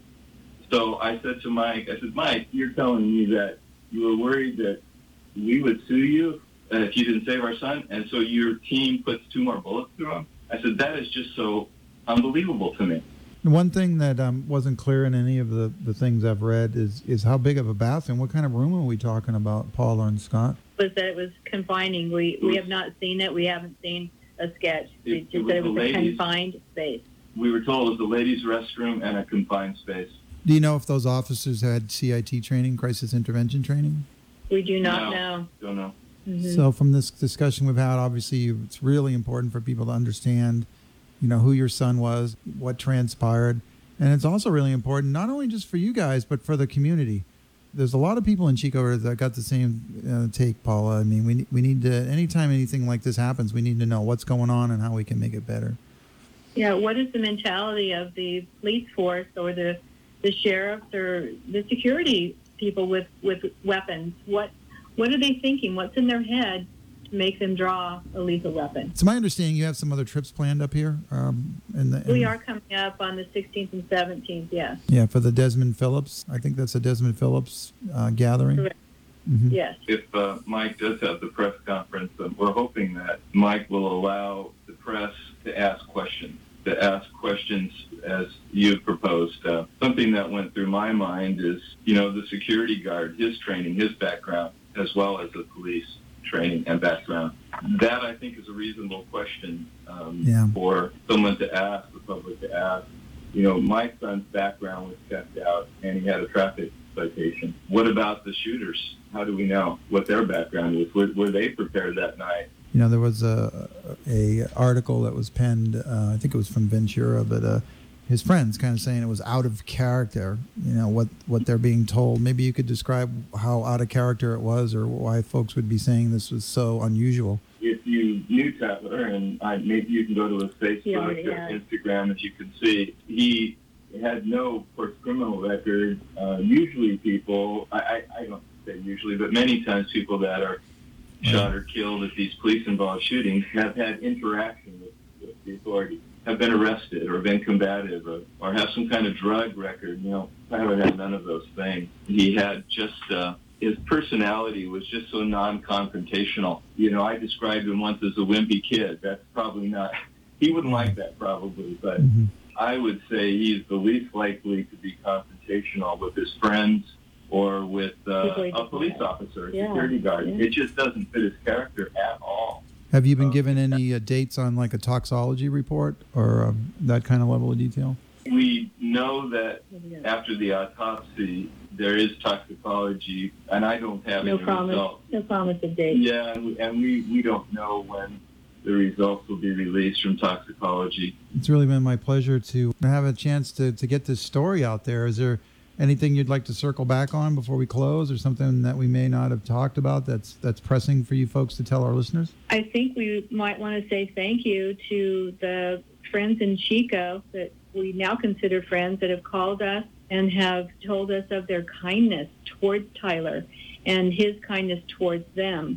So I said to Mike, I said, Mike, you're telling me that you were worried that we would sue you uh, if you didn't save our son, and so your team puts two more bullets through him? I said, that is just so unbelievable to me. One thing that um, wasn't clear in any of the, the things I've read is, is how big of a bathroom, what kind of room are we talking about, Paula and Scott? Was that it was confining. We we have not seen it. We haven't seen a sketch. It- We it just was said it the was a ladies. confined space. We were told it was a ladies' restroom and a confined space. Do you know if those officers had C I T training, crisis intervention training? We do not No. know. Don't know. Mhm. So from this discussion we've had, obviously it's really important for people to understand, you know, who your son was, what transpired. And it's also really important, not only just for you guys, but for the community. There's a lot of people in Chico that got the same uh, take, Paula. I mean, we, we need to, anytime anything like this happens, we need to know what's going on and how we can make it better. Yeah, what is the mentality of the police force or the the sheriffs or the security people with, with weapons? What what are they thinking? What's in their head to make them draw a lethal weapon? It's my understanding you have some other trips planned up here. Um, in the, in, We are coming up on the sixteenth and seventeenth, yes. Yeah, for the Desmond Phillips. I think that's a Desmond Phillips uh, gathering. Correct. Mhm. Yes. If uh, Mike does have the press conference, uh, we're hoping that Mike will allow the press to ask questions, to ask questions as you've proposed. Uh, something that went through my mind is, you know, the security guard, his training, his background, as well as the police training and background. That, I think, is a reasonable question um, Yeah. for someone to ask, the public to ask. You know, my son's background was checked out, and he had a traffic citation. What about the shooters? How do we know what their background is? Were, were they prepared that night? You know, there was a, a article that was penned, uh, I think it was from Ventura, but uh, his friends kind of saying it was out of character, you know, what, what they're being told. Maybe you could describe how out of character it was or why folks would be saying this was so unusual. If you knew Tatler, and I, maybe you can go to his He already Facebook or has. Instagram, as you can see, he had no, of course, criminal record. Uh, usually people, I, I, I don't say usually, but many times people that are shot or killed at these police-involved shootings have had interaction with, with the authorities, have been arrested or been combative or, or have some kind of drug record. You know, Tyler had none of those things. He had just, uh, his personality was just so non-confrontational. You know, I described him once as a wimpy kid. That's probably not, he wouldn't like that probably, but mm-hmm. I would say he's the least likely to be confrontational with his friends or with uh, a police officer, a yeah. security guard. Yeah. It just doesn't fit his character at all. Have you been um, given any uh, dates on like a toxology report or um, that kind of level of detail? We know that after the autopsy, there is toxicology, and I don't have no any promise, results. No promise of date. Yeah, and we, and we, we don't know when the results will be released from toxicology. It's really been my pleasure to have a chance to, to get this story out there. Is there anything you'd like to circle back on before we close, or something that we may not have talked about that's that's pressing for you folks to tell our listeners? I think we might want to say thank you to the friends in Chico that we now consider friends that have called us and have told us of their kindness towards Tyler and his kindness towards them.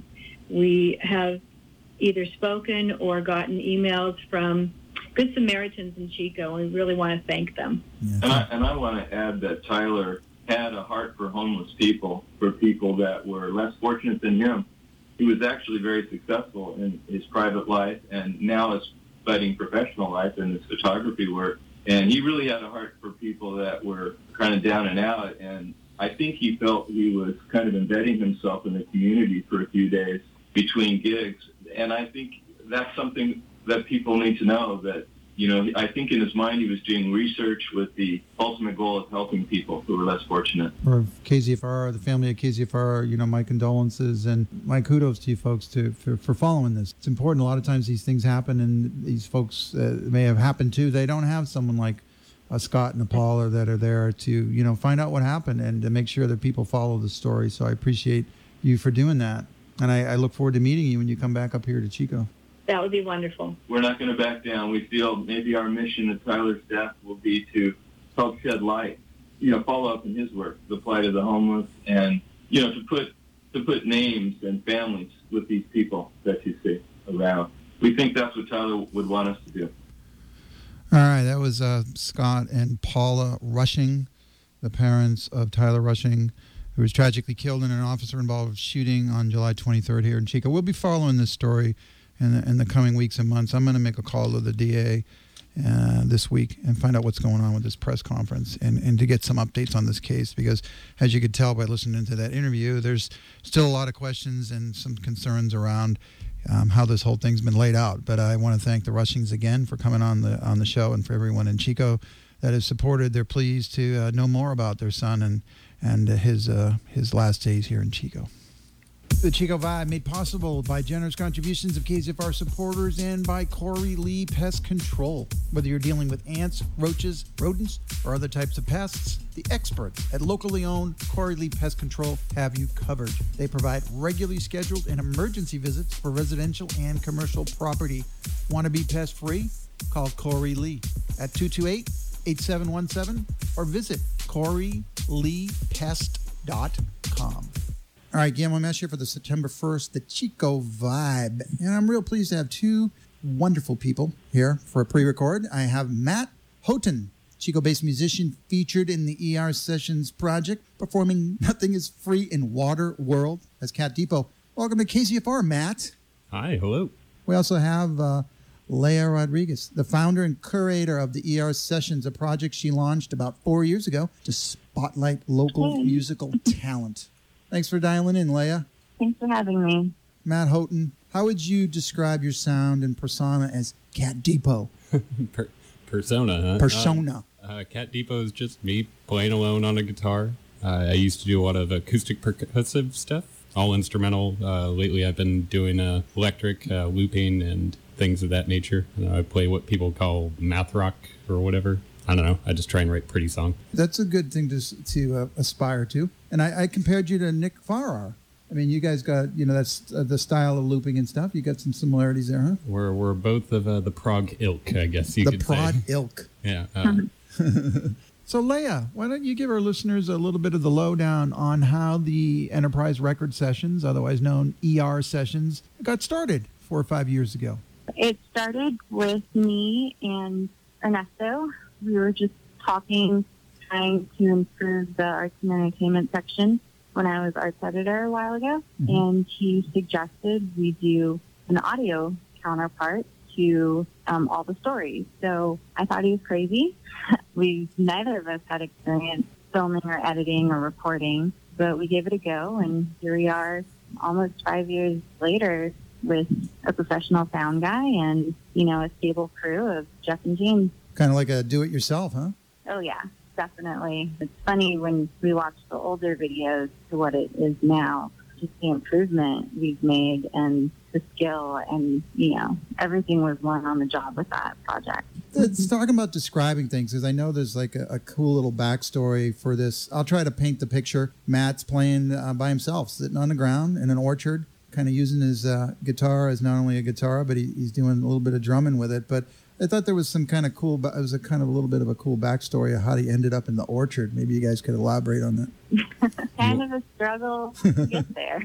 We have either spoken or gotten emails from Good Samaritans in Chico, and we really want to thank them. Yeah. And, I, and I want to add that Tyler had a heart for homeless people, for people that were less fortunate than him. He was actually very successful in his private life and now his budding professional life and his photography work. And he really had a heart for people that were kind of down and out. And I think he felt he was kind of embedding himself in the community for a few days between gigs. And I think that's something that people need to know, that, you know, I think in his mind he was doing research with the ultimate goal of helping people who were less fortunate. Or K Z F R, the family of K Z F R, you know, my condolences and my kudos to you folks to for, for following this. It's important. A lot of times these things happen, and these folks uh, may have happened too. They don't have someone like uh, Scott and Paula that are there to, you know, find out what happened and to make sure that people follow the story. So I appreciate you for doing that. And I, I look forward to meeting you when you come back up here to Chico. That would be wonderful. We're not going to back down. We feel maybe our mission at Tyler's death will be to help shed light, you know, follow up in his work, the plight of the homeless, and, you know, to put to put names and families with these people that you see around. We think that's what Tyler would want us to do. All right, that was uh, Scott and Paula Rushing, the parents of Tyler Rushing, who was tragically killed in an officer-involved shooting on July twenty-third here in Chico. We'll be following this story in the, in the coming weeks and months. I'm going to make a call to the D A uh, this week and find out what's going on with this press conference and, and to get some updates on this case, because as you could tell by listening to that interview, there's still a lot of questions and some concerns around um, how this whole thing's been laid out. But I want to thank the Rushings again for coming on the on the show, and for everyone in Chico that has supported. They're pleased to uh, know more about their son and and uh, his uh, his last days here in Chico. The Chico Vibe made possible by generous contributions of K Z F R supporters and by Corey Lee Pest Control. Whether you're dealing with ants, roaches, rodents, or other types of pests, the experts at locally owned Corey Lee Pest Control have you covered. They provide regularly scheduled and emergency visits for residential and commercial property. Want to be pest free? Call Corey Lee at two two eight, eight seven one seven or visit corey lee pest dot com. All right, Guillermo Mesh here for the September first, the Chico Vibe. And I'm real pleased to have two wonderful people here for a pre-record. I have Matt Houghton, Chico-based musician featured in the E R Sessions project, performing Nothing is Free in Water World as Cat Depot. Welcome to K Z F R, Matt. Hi, hello. We also have uh, Leah Rodriguez, the founder and curator of the E R Sessions, a project she launched about four years ago to spotlight local musical talent. Thanks for dialing in, Leah. Thanks for having me. Matt Houghton, how would you describe your sound and persona as Cat Depot? per- persona, huh? Persona. Uh, uh, Cat Depot is just me playing alone on a guitar. Uh, I used to do a lot of acoustic percussive stuff, all instrumental. Uh, lately I've been doing uh, electric, uh, looping, and things of that nature. Uh, I play what people call math rock or whatever. I don't know. I just try and write pretty songs. That's a good thing to to uh, aspire to. And I, I compared you to Nick Farrar. I mean, you guys got, you know, that's uh, the style of looping and stuff. You got some similarities there, huh? We're we're both of uh, the prog ilk, I guess you the could say. The prog ilk. Yeah. Um, So, Leah, why don't you give our listeners a little bit of the lowdown on how the Enterprise Record Sessions, otherwise known E R Sessions, got started four or five years ago? It started with me and Ernesto. We were just talking, trying to improve the arts and entertainment section when I was arts editor a while ago. Mm-hmm. And he suggested we do an audio counterpart to um, all the stories. So I thought he was crazy. We neither of us had experience filming or editing or reporting, but we gave it a go, and here we are almost five years later with a professional sound guy and, you know, a stable crew of Jeff and James. Kind of like a do-it-yourself, huh? Oh, yeah, definitely. It's funny when we watch the older videos to what it is now, just the improvement we've made and the skill and, you know, everything was learned on the job with that project. It's talking about describing things, because I know there's like a, a cool little backstory for this. I'll try to paint the picture. Matt's playing uh, by himself, sitting on the ground in an orchard, kind of using his uh, guitar as not only a guitar, but he, he's doing a little bit of drumming with it. But I thought there was some kind of cool, it was a kind of a little bit of a cool backstory of how he ended up in the orchard. Maybe you guys could elaborate on that. Kind of a struggle to get there.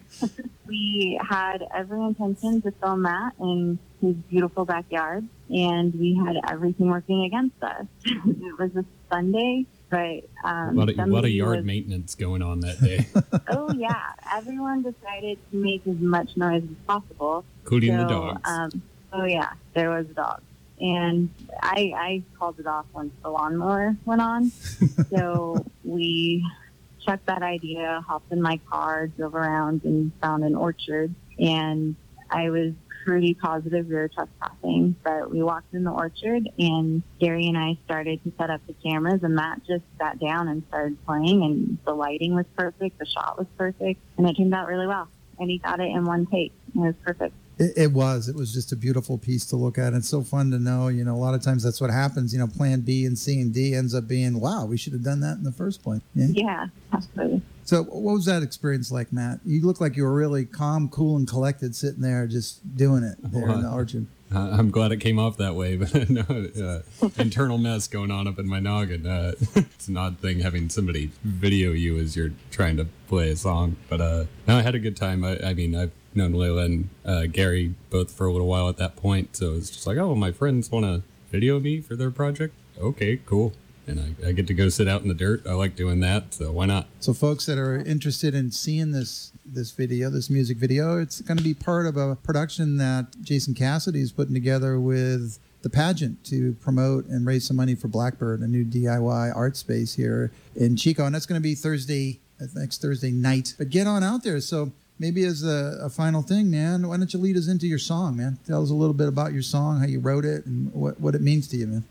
We had every intention to film that in his beautiful backyard, and we had everything working against us. It was a Sunday, but um, a lot of, a lot of yard was, maintenance going on that day. Oh, yeah. Everyone decided to make as much noise as possible. Including so, the dogs. Um, oh, yeah. There was a dog. And I, I called it off once the lawnmower went on. So we chucked that idea, hopped in my car, drove around, and found an orchard. And I was pretty positive we were trespassing. But we walked in the orchard, and Gary and I started to set up the cameras, and Matt just sat down and started playing, and the lighting was perfect, the shot was perfect, and it turned out really well. And he got it in one take. It was perfect. It, it was. It was just a beautiful piece to look at. It's so fun to know. You know, a lot of times that's what happens. You know, plan B and C and D ends up being, wow, we should have done that in the first place. Yeah, yeah, absolutely. So what was that experience like, Matt? You look like you were really calm, cool, and collected sitting there just doing it there well, in the orchard. Uh, I'm glad it came off that way, but no, uh, internal mess going on up in my noggin. Uh, it's an odd thing having somebody video you as you're trying to play a song. But uh, no, I had a good time. I, I mean, I've known Layla and uh, Gary both for a little while at that point, so it's just like, oh, my friends want to video me for their project? Okay, cool. And I, I get to go sit out in the dirt. I like doing that, so why not? So folks that are interested in seeing this this video, this music video, it's going to be part of a production that Jason Cassidy is putting together with the pageant to promote and raise some money for Blackbird, a new D I Y art space here in Chico. And that's going to be Thursday, next Thursday night. But get on out there. So maybe as a, a final thing, man, why don't you lead us into your song, man? Tell us a little bit about your song, how you wrote it, and what, what it means to you, man.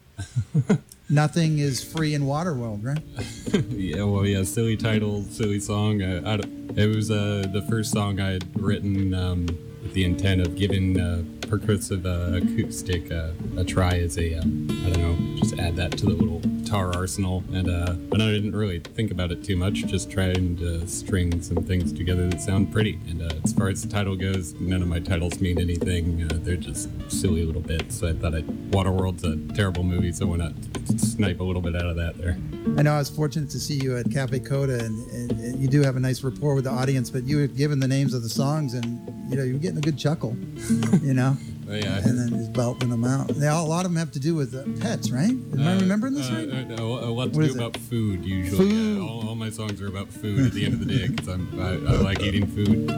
Nothing is free in Waterworld, right? Yeah, well, yeah, silly title, silly song. I, I, it was uh, the first song I had written um, with the intent of giving uh, percussive uh, acoustic uh, a try as a, um, I don't know, just add that to the little guitar arsenal. And uh, but I didn't really think about it too much, just trying to string some things together that sound pretty. And uh, as far as the title goes, none of my titles mean anything. Uh, they're just silly little bits. So I thought I'd, Waterworld's a terrible movie, so why not snipe a little bit out of that there. I know I was fortunate to see you at Cafe Coda, and, and, and you do have a nice rapport with the audience, but you were given the names of the songs, and you know, you were getting a good chuckle, you know? Oh, yeah. And then just belting them out. They all, a lot of them have to do with uh, pets, right? Am uh, I remembering this uh, right? Uh, a lot to what do about it? Food, usually. Food. Yeah, all, all my songs are about food at the end of the day, because I, I like eating food.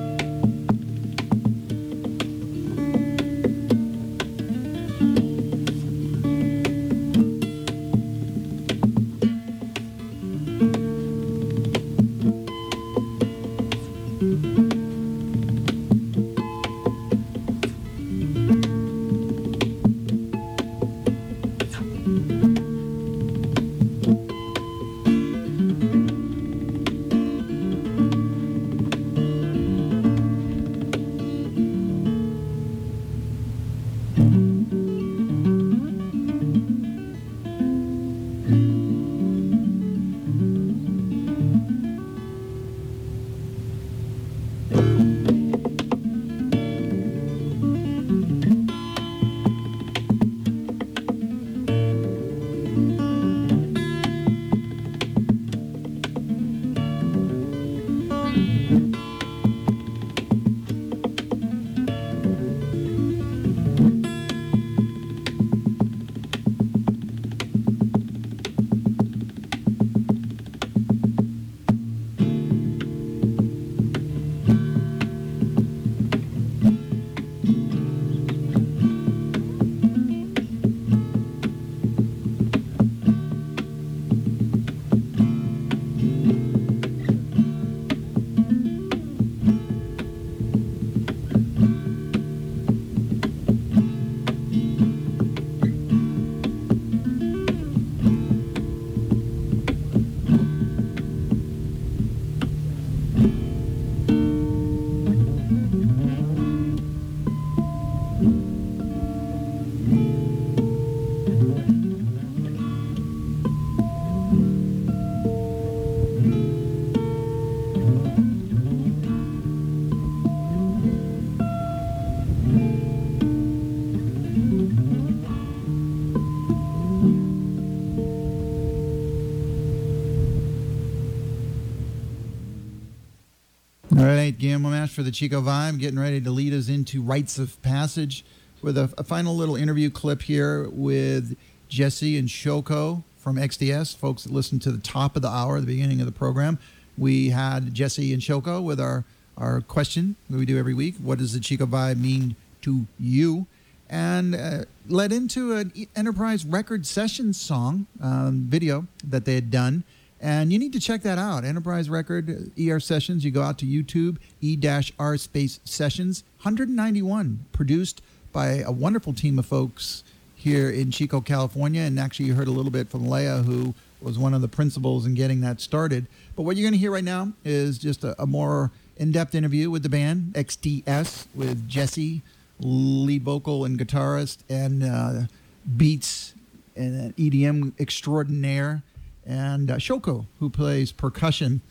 All right, Gamble Mash for the Chico Vibe, getting ready to lead us into Rites of Passage with a, a final little interview clip here with Jesse and Shoko from X D S. Folks that listened to the top of the hour, the beginning of the program, we had Jesse and Shoko with our, our question that we do every week. What does the Chico Vibe mean to you? And uh, led into an Enterprise Record Sessions song um, video that they had done. And you need to check that out. Enterprise Record, E R Sessions. You go out to YouTube, E-R space Sessions. one hundred ninety-one, produced by a wonderful team of folks here in Chico, California. And actually, you heard a little bit from Leia, who was one of the principals in getting that started. But what you're going to hear right now is just a, a more in-depth interview with the band, X D S, with Jesse, lead vocal and guitarist, and uh, beats and an E D M extraordinaire, and uh, Shoko, who plays percussion.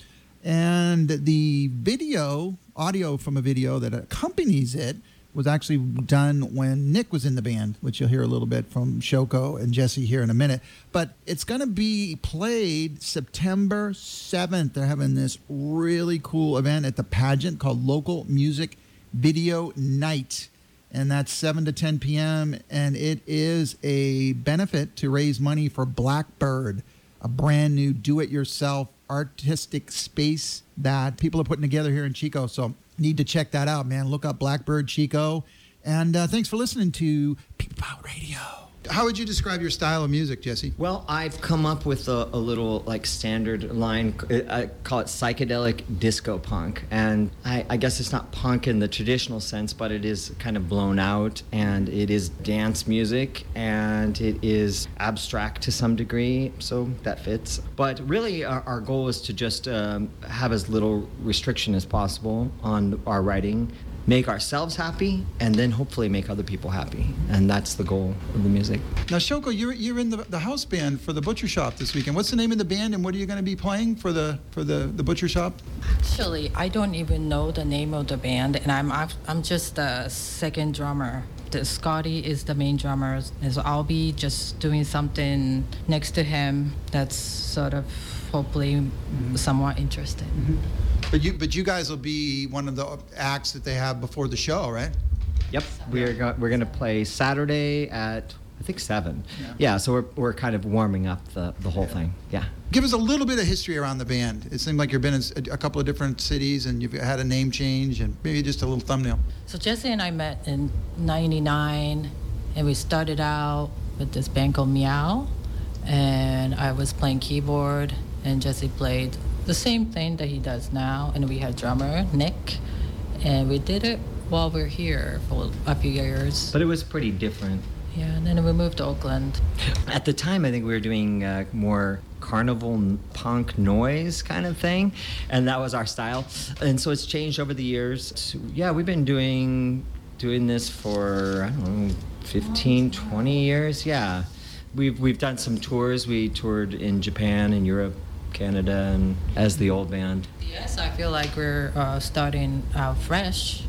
And the video, audio from a video that accompanies it, was actually done when Nick was in the band, which you'll hear a little bit from Shoko and Jesse here in a minute. But it's going to be played September seventh. They're having this really cool event at the pageant called Local Music Video Night. And that's seven to ten p.m. And it is a benefit to raise money for Blackbird, a brand new do-it-yourself artistic space that people are putting together here in Chico. So need to check that out, man. Look up Blackbird Chico. And uh, thanks for listening to People Power Radio. How would you describe your style of music, Jesse? Well, I've come up with a, a little like standard line. I call it psychedelic disco punk. And I, I guess it's not punk in the traditional sense, but it is kind of blown out, and it is dance music, and it is abstract to some degree, so that fits. But really, our, our goal is to just um, have as little restriction as possible on our writing, make ourselves happy, and then hopefully make other people happy. And that's the goal of the music. Now, Shoko, you're you're in the, the house band for the Butcher Shop this weekend. What's the name of the band, and what are you going to be playing for the for the, the Butcher Shop? Actually, I don't even know the name of the band, and I'm I'm just the second drummer. The Scotty is the main drummer, and so I'll be just doing something next to him that's sort of hopefully mm-hmm. somewhat interesting. Mm-hmm. But you, but you guys will be one of the acts that they have before the show, right? Yep, we're go- we're gonna play Saturday at I think seven. Yeah, yeah so we're we're kind of warming up the, the whole yeah. thing. Yeah. Give us a little bit of history around the band. It seemed like you've been in a couple of different cities, and you've had a name change, and maybe just a little thumbnail. So Jesse and I met in ninety-nine, and we started out with this band called Meow, and I was playing keyboard, and Jesse played the same thing that he does now, and we had drummer Nick, and we did it while we we're here for a few years. But it was pretty different. Yeah, and then we moved to Oakland. At the time, I think we were doing uh, more carnival punk noise kind of thing, and that was our style. And so it's changed over the years. So, yeah, we've been doing doing this for, I don't know, fifteen, twenty years. Yeah, we've we've done some tours. We toured in Japan and Europe, Canada, and as the old band. Yes, I feel like we're uh, starting out fresh,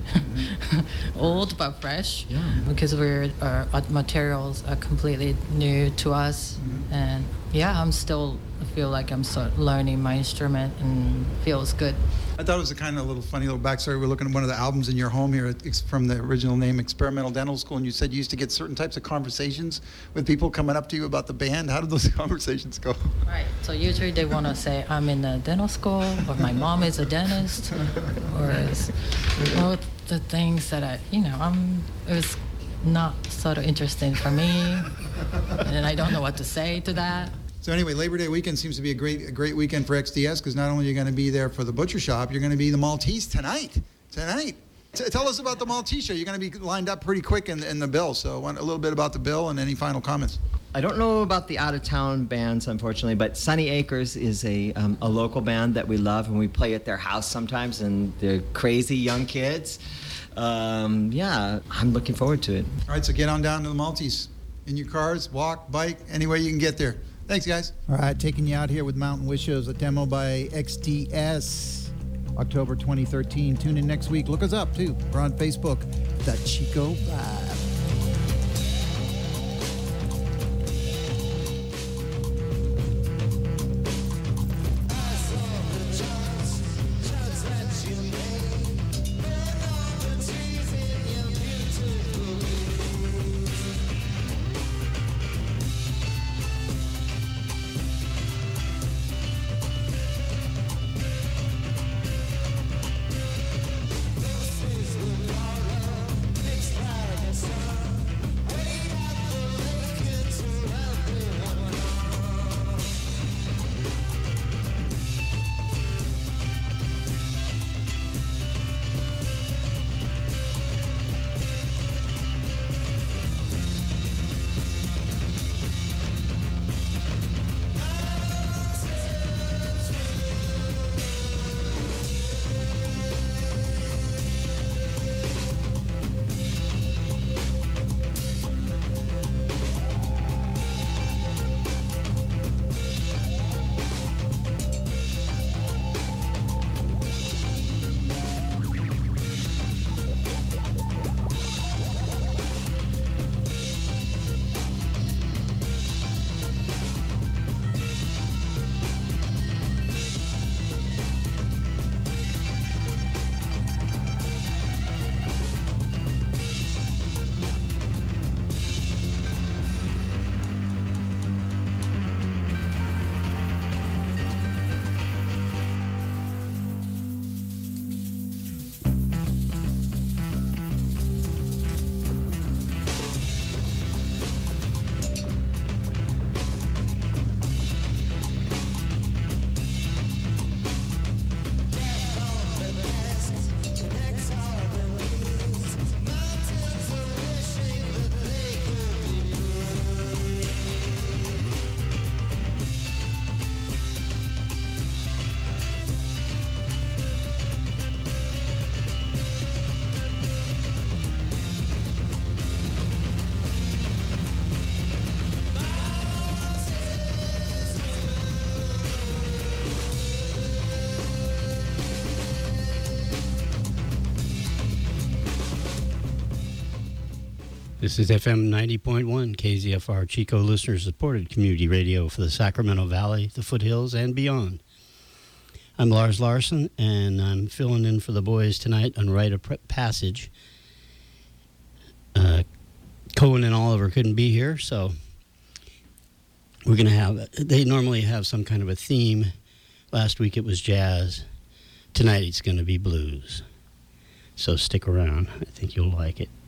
old but fresh, yeah. because we're our materials are completely new to us, mm-hmm. and yeah, I'm still I feel like I'm sort of learning my instrument, and feels good. I thought it was a kind of little funny little backstory. We're looking at one of the albums in your home here from the original name Experimental Dental School, and you said you used to get certain types of conversations with people coming up to you about the band. How did those conversations go? Right. So usually they want to say, I'm in a dental school, or my mom is a dentist, or is, all the things that I, you know, I'm, it was not sort of interesting for me, and I don't know what to say to that. So anyway, Labor Day weekend seems to be a great a great weekend for X D S, because not only are you going to be there for the Butcher Shop, you're going to be the Maltese tonight. Tonight. T- tell us about the Maltese show. You're going to be lined up pretty quick in, in the bill. So a little bit about the bill and any final comments. I don't know about the out-of-town bands, unfortunately, but Sunny Acres is a um, a local band that we love, and we play at their house sometimes, and they're crazy young kids. um, yeah, I'm looking forward to it. All right, so get on down to the Maltese. In your cars, walk, bike, any way you can get there. Thanks, guys. All right, taking you out here with Mountain Wishes, a demo by X T S, October twenty thirteen. Tune in next week. Look us up, too. We're on Facebook, The Chico Vibe. This is F M ninety point one, K Z F R, Chico listener-supported community radio for the Sacramento Valley, the foothills, and beyond. I'm Lars Larson, and I'm filling in for the boys tonight on Rite of Passage. Uh, Cohen and Oliver couldn't be here, so we're going to have, they normally have some kind of a theme. Last week it was jazz. Tonight it's going to be blues. So stick around. I think you'll like it.